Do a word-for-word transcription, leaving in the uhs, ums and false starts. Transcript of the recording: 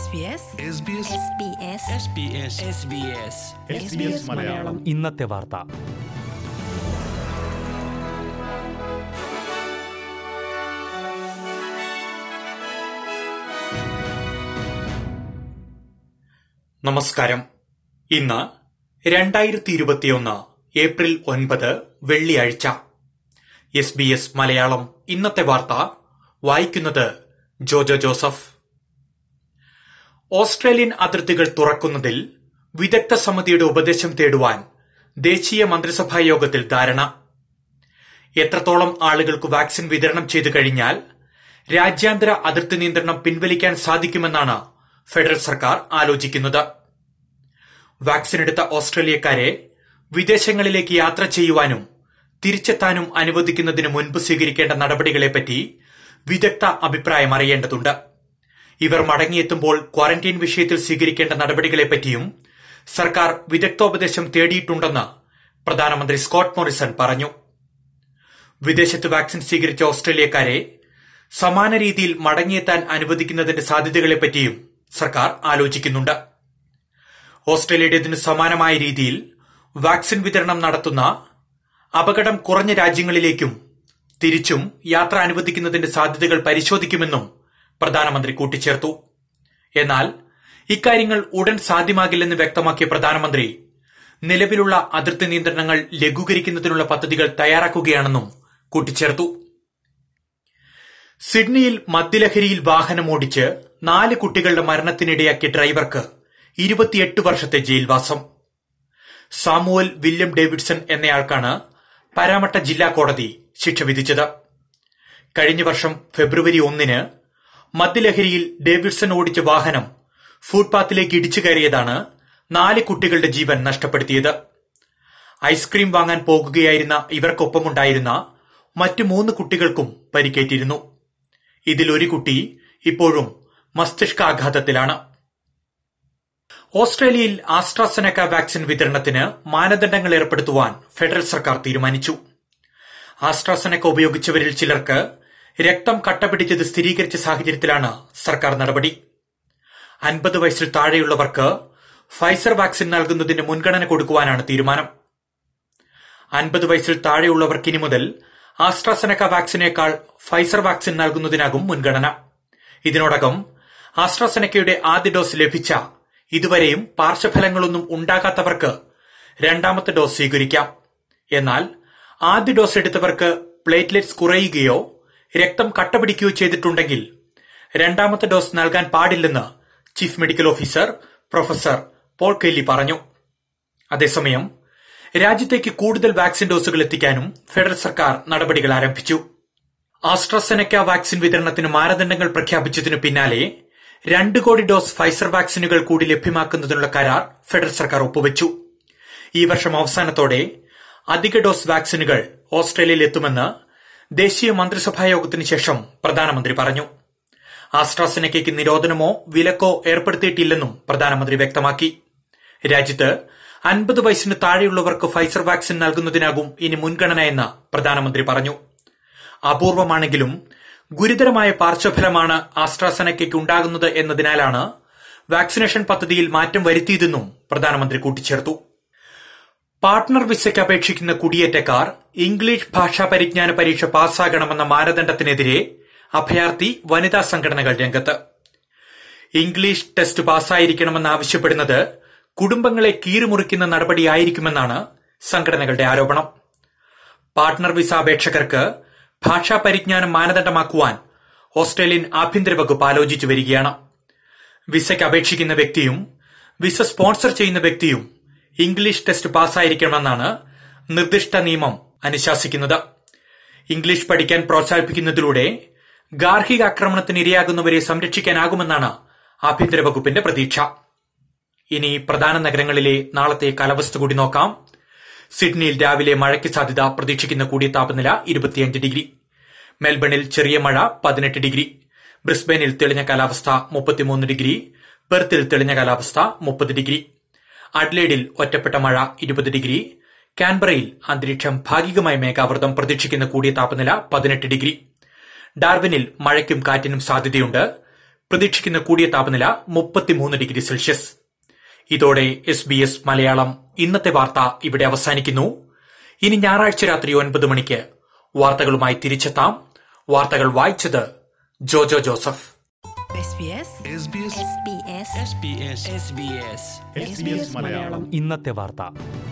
മലയാളം ഇന്നത്തെ വാർത്ത. നമസ്കാരം. ഇന്ന് രണ്ടായിരത്തി ഇരുപത്തിയൊന്ന് ഏപ്രിൽ ഒൻപത് വെള്ളിയാഴ്ച. എസ് ബി എസ് മലയാളം ഇന്നത്തെ വാർത്ത വായിക്കുന്നത് ജോജോ ജോസഫ്. ഓസ്ട്രേലിയൻ അതിർത്തികൾ തുറക്കുന്നതിൽ വിദഗ്ധ സമിതിയുടെ ഉപദേശം തേടുവാൻ ദേശീയ മന്ത്രിസഭാ യോഗത്തിൽ ധാരണ. എത്രത്തോളം ആളുകൾക്ക് വാക്സിൻ വിതരണം ചെയ്തു കഴിഞ്ഞാൽ രാജ്യാന്തര അതിർത്തി നിയന്ത്രണം പിൻവലിക്കാൻ സാധിക്കുമെന്നാണ് ഫെഡറൽ സർക്കാർ ആലോചിക്കുന്നത്. വാക്സിൻ എടുത്ത ഓസ്ട്രേലിയക്കാരെ വിദേശങ്ങളിലേക്ക് യാത്ര ചെയ്യുവാനും തിരിച്ചെത്താനും അനുവദിക്കുന്നതിന് മുൻപ് സ്വീകരിക്കേണ്ട നടപടികളെപ്പറ്റി വിദഗ്ധ അഭിപ്രായം അറിയേണ്ടതുണ്ട്. ഇവർ മടങ്ങിയെത്തുമ്പോൾ ക്വാറന്റൈൻ വിഷയത്തിൽ സ്വീകരിക്കേണ്ട നടപടികളെപ്പറ്റിയും സർക്കാർ വിദഗ്ധോപദേശം തേടിയിട്ടുണ്ടെന്ന് പ്രധാനമന്ത്രി സ്കോട്ട് മോറിസൺ പറഞ്ഞു. വിദേശത്ത് വാക്സിൻ സ്വീകരിച്ച ഓസ്ട്രേലിയക്കാരെ സമാന രീതിയിൽ മടങ്ങിയെത്താൻ അനുവദിക്കുന്നതിന്റെ സാധ്യതകളെപ്പറ്റിയും സർക്കാർ ആലോചിക്കുന്നുണ്ട്. ഓസ്ട്രേലിയയുടേതിന് സമാനമായ രീതിയിൽ വാക്സിൻ വിതരണം നടത്തുന്ന അപകടം കുറഞ്ഞ രാജ്യങ്ങളിലേക്കും തിരിച്ചും യാത്ര അനുവദിക്കുന്നതിന്റെ സാധ്യതകൾ പരിശോധിക്കുമെന്നും പ്രധാനമന്ത്രി കൂട്ടിച്ചേർത്തു. എന്നാൽ ഇക്കാര്യങ്ങൾ ഉടൻ സാധ്യമാകില്ലെന്ന് വ്യക്തമാക്കിയ പ്രധാനമന്ത്രി നിലവിലുള്ള അതിർത്തി നിയന്ത്രണങ്ങൾ ലഘൂകരിക്കുന്നതിനുള്ള പദ്ധതികൾ തയ്യാറാക്കുകയാണെന്നും കൂട്ടിച്ചേർത്തു. സിഡ്നിയിൽ മദ്യലഹരിയിൽ വാഹനമോടിച്ച് നാല് കുട്ടികളുടെ മരണത്തിനിടയാക്കിയ ഡ്രൈവർക്ക് ഇരുപത്തിയെട്ട് വർഷത്തെ ജയിൽവാസം. സാമുവൽ വില്യം ഡേവിഡ്സൺ എന്നയാൾക്കാണ് പരാമട്ട ജില്ലാ കോടതി ശിക്ഷ വിധിച്ചത്. കഴിഞ്ഞ വർഷം ഫെബ്രുവരി ഒന്നിന് മദ്യലഹരിയിൽ ഡേവിഡ്സൺ ഓടിച്ച വാഹനം ഫുട്പാത്തിലേക്ക് ഇടിച്ചു കയറിയതാണ് നാല് കുട്ടികളുടെ ജീവൻ നഷ്ടപ്പെടുത്തിയത്. ഐസ്ക്രീം വാങ്ങാൻ പോകുകയായിരുന്ന ഇവർക്കൊപ്പമുണ്ടായിരുന്ന മറ്റു മൂന്ന് കുട്ടികൾക്കും പരിക്കേറ്റിരുന്നു. ഇതിൽ ഒരു കുട്ടി ഇപ്പോഴും മസ്തിഷ്കാഘാതത്തിലാണ്. ഓസ്ട്രേലിയയിൽ ആസ്ട്രാസെനക്ക വാക്സിൻ വിതരണത്തിന് മാനദണ്ഡങ്ങൾ ഏർപ്പെടുത്തുവാൻ ഫെഡറൽ സർക്കാർ തീരുമാനിച്ചു. ആസ്ട്രാസെനക്ക ഉപയോഗിച്ചവരിൽ ചിലർക്ക് രക്തം കട്ടപിടിച്ചത് സ്ഥിരീകരിച്ച സാഹചര്യത്തിലാണ് സർക്കാർ നടപടി. അൻപത് വയസ്സിൽ താഴെയുള്ളവർക്ക് ഫൈസർ വാക്സിൻ നൽകുന്നതിന് മുൻഗണന കൊടുക്കുവാനാണ് തീരുമാനം. അൻപത് വയസ്സിൽ താഴെയുള്ളവർക്ക് ഇനി മുതൽ ആസ്ട്രാസെനക്ക വാക്സിനേക്കാൾ ഫൈസർ വാക്സിൻ നൽകുന്നതിനാകും മുൻഗണന. ഇതിനോടകം ആസ്ട്രാസെനക്കയുടെ ആദ്യ ഡോസ് ലഭിച്ച ഇതുവരെയും പാർശ്വഫലങ്ങളൊന്നും ഉണ്ടാകാത്തവർക്ക് രണ്ടാമത്തെ ഡോസ് സ്വീകരിക്കാം. എന്നാൽ ആദ്യ ഡോസ് എടുത്തവർക്ക് പ്ലേറ്റ്ലെറ്റ്സ് കുറയുകയോ രക്തം കട്ടപിടിക്കുകയോ ചെയ്തിട്ടുണ്ടെങ്കിൽ രണ്ടാമത്തെ ഡോസ് നൽകാൻ പാടില്ലെന്ന് chief medical officer professor Paul Kelly പറഞ്ഞു. അതേസമയം രാജ്യത്തേക്ക് കൂടുതൽ വാക്സിൻ ഡോസുകൾ എത്തിക്കാനും ഫെഡറൽ സർക്കാർ നടപടികൾ ആരംഭിച്ചു. ആസ്ട്രാസെനക്ക വാക്സിൻ വിതരണത്തിന് മാനദണ്ഡങ്ങൾ പ്രഖ്യാപിച്ചതിനു പിന്നാലെ രണ്ട് കോടി ഡോസ് ഫൈസർ വാക്സിനുകൾ കൂടി ലഭ്യമാക്കുന്നതിനുള്ള കരാർ ഫെഡറൽ സർക്കാർ ഒപ്പുവച്ചു. ഈ വർഷം അവസാനത്തോടെ അധിക ഡോസ് വാക്സിനുകൾ ഓസ്ട്രേലിയയിൽ എത്തുമെന്ന് ദേശീയ മന്ത്രിസഭാ യോഗത്തിന് ശേഷം പ്രധാനമന്ത്രി പറഞ്ഞു. ആസ്ട്രാസെനക്കയ്ക്ക് നിരോധനമോ വിലക്കോ ഏർപ്പെടുത്തിയിട്ടില്ലെന്നും പ്രധാനമന്ത്രി വ്യക്തമാക്കി. രാജ്യത്ത് അൻപത് വയസ്സിന് താഴെയുള്ളവർക്ക് ഫൈസർ വാക്സിൻ നൽകുന്നതിനാകും ഇനി മുൻഗണന എന്ന് പ്രധാനമന്ത്രി പറഞ്ഞു. അപൂർവമാണെങ്കിലും ഗുരുതരമായ പാർശ്വഫലമാണ് ആസ്ട്രാസെനക്കയ്ക്ക് ഉണ്ടാകുന്നത് എന്നതിനാലാണ് വാക്സിനേഷൻ പദ്ധതിയിൽ മാറ്റം വരുത്തിയതെന്നും പ്രധാനമന്ത്രി കൂട്ടിച്ചേർത്തു. പാർട്ട്ണർ വിസയ്ക്ക് അപേക്ഷിക്കുന്ന കുടിയേറ്റക്കാർ ഇംഗ്ലീഷ് ഭാഷാ പരിജ്ഞാന പരീക്ഷ പാസ്സാകണമെന്ന മാനദണ്ഡത്തിനെതിരെ അഭയാർത്ഥി വനിതാ സംഘടനകൾ രംഗത്ത്. ഇംഗ്ലീഷ് ടെസ്റ്റ് പാസ്സായിരിക്കണമെന്നാവശ്യപ്പെടുന്നത് കുടുംബങ്ങളെ കീറിമുറിക്കുന്ന നടപടിയായിരിക്കുമെന്നാണ് സംഘടനകളുടെ ആരോപണം. പാർട്ട്ണർ വിസ അപേക്ഷകർക്ക് ഭാഷാ പരിജ്ഞാനം മാനദണ്ഡമാക്കുവാൻ ഓസ്ട്രേലിയൻ ആഭ്യന്തര വകുപ്പ് ആലോചിച്ചു വരികയാണ്. വിസയ്ക്ക് അപേക്ഷിക്കുന്ന വ്യക്തിയും വിസ സ്പോൺസർ ചെയ്യുന്ന വ്യക്തിയും ഇംഗ്ലീഷ് ടെസ്റ്റ് പാസ്സായിരിക്കണമെന്നാണ് നിർദ്ദിഷ്ട നിയമം അനുശാസിക്കുന്നത്. ഇംഗ്ലീഷ് പഠിക്കാൻ പ്രോത്സാഹിപ്പിക്കുന്നതിലൂടെ ഗാർഹിക ആക്രമണത്തിന് ഇരയാകുന്നവരെ സംരക്ഷിക്കാനാകുമെന്നാണ് ആഭ്യന്തര വകുപ്പിന്റെ പ്രതീക്ഷ. ഇനി പ്രധാന നഗരങ്ങളിലെ നാളത്തെ കാലാവസ്ഥ കൂടി നോക്കാം. സിഡ്നിയിൽ രാവിലെ മഴയ്ക്ക് സാധ്യത, പ്രതീക്ഷിക്കുന്ന കൂടിയ താപനില ഇരുപത്തിയഞ്ച് ഡിഗ്രി. മെൽബണിൽ ചെറിയ മഴ പതിനെട്ട് ഡിഗ്രി. ബ്രിസ്ബെയിനിൽ തെളിഞ്ഞ കാലാവസ്ഥ മുപ്പത്തിമൂന്ന് ഡിഗ്രി. പെർത്തിൽ തെളിഞ്ഞ കാലാവസ്ഥ മുപ്പത് ഡിഗ്രി. അഡ്ലേഡിൽ ഒറ്റപ്പെട്ട മഴ ഇരുപത് ഡിഗ്രി. കാൻബറയിൽ അന്തരീക്ഷം ഭാഗികമായി മേഘാവൃതം, പ്രതീക്ഷിക്കുന്ന കൂടിയ താപനില പതിനെട്ട് ഡിഗ്രി. ഡാർവിനിൽ മഴയ്ക്കും കാറ്റിനും സാധ്യതയുണ്ട്. പ്രതീക്ഷിക്കുന്ന കൂടിയ താപനില മുപ്പത്തിമൂന്ന് ഡിഗ്രി സെൽഷ്യസ്. ഇതോടെ എസ് ബി എസ് മലയാളം ഇന്നത്തെ വാർത്ത ഇവിടെ അവസാനിക്കുന്നു. ഇനി ഞായറാഴ്ച രാത്രി ഒൻപത് മണിക്ക് വാർത്തകളുമായി തിരിച്ചെത്താം. വാർത്തകൾ വായിച്ചത് ജോജോ ജോസഫ്. ഇന്നത്തെ വാർത്ത.